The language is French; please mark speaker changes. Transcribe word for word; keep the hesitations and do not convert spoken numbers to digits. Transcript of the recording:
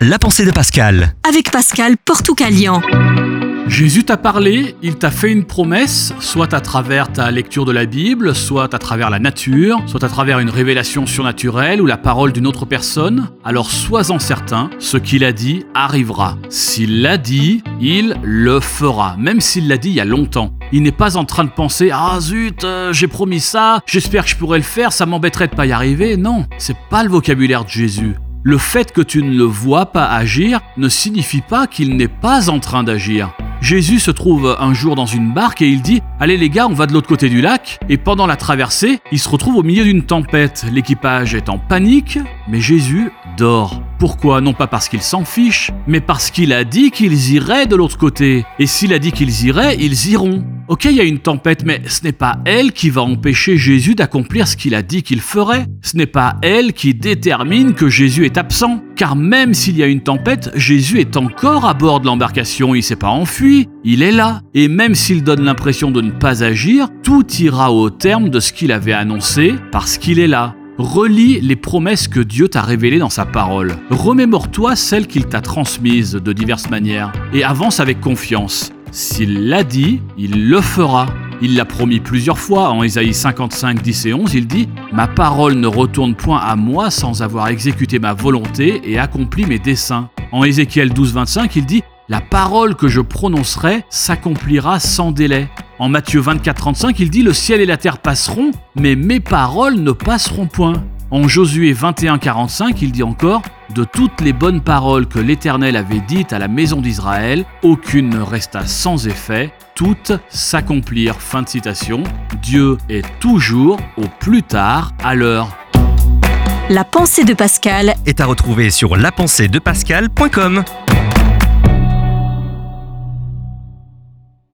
Speaker 1: La pensée de Pascal.
Speaker 2: Avec Pascal Portucalian.
Speaker 3: Jésus t'a parlé, il t'a fait une promesse, soit à travers ta lecture de la Bible, soit à travers la nature, soit à travers une révélation surnaturelle ou la parole d'une autre personne. Alors sois-en certain, ce qu'il a dit arrivera. S'il l'a dit, il le fera, même s'il l'a dit il y a longtemps. Il n'est pas en train de penser « Ah zut, euh, j'ai promis ça, j'espère que je pourrai le faire, ça m'embêterait de pas y arriver ». Non, c'est pas le vocabulaire de Jésus. Le fait que tu ne le vois pas agir ne signifie pas qu'il n'est pas en train d'agir. Jésus se trouve un jour dans une barque et il dit « Allez les gars, on va de l'autre côté du lac » et pendant la traversée, il se retrouve au milieu d'une tempête. L'équipage est en panique, mais Jésus dort. Pourquoi ? Non pas parce qu'il s'en fiche, mais parce qu'il a dit qu'ils iraient de l'autre côté. Et s'il a dit qu'ils iraient, ils iront. Ok, il y a une tempête, mais ce n'est pas elle qui va empêcher Jésus d'accomplir ce qu'il a dit qu'il ferait. Ce n'est pas elle qui détermine que Jésus est absent. Car même s'il y a une tempête, Jésus est encore à bord de l'embarcation, il ne s'est pas enfui, il est là. Et même s'il donne l'impression de ne pas agir, tout ira au terme de ce qu'il avait annoncé parce qu'il est là. Relis les promesses que Dieu t'a révélées dans sa parole. Remémore-toi celles qu'il t'a transmises de diverses manières et avance avec confiance. S'il l'a dit, il le fera. Il l'a promis plusieurs fois. En Ésaïe cinquante-cinq, dix et onze, il dit « Ma parole ne retourne point à moi sans avoir exécuté ma volonté et accompli mes desseins. » En Ézéchiel douze, vingt-cinq, il dit « La parole que je prononcerai s'accomplira sans délai. » En Matthieu vingt-quatre, trente-cinq, il dit « Le ciel et la terre passeront, mais mes paroles ne passeront point. » En Josué vingt et un, quarante-cinq, il dit encore « De toutes les bonnes paroles que l'Éternel avait dites à la maison d'Israël, aucune ne resta sans effet, toutes s'accomplirent. » Fin de citation. Dieu est toujours au plus tard à l'heure.
Speaker 2: La pensée de Pascal
Speaker 1: Est à retrouver sur la pensée de pascal point com.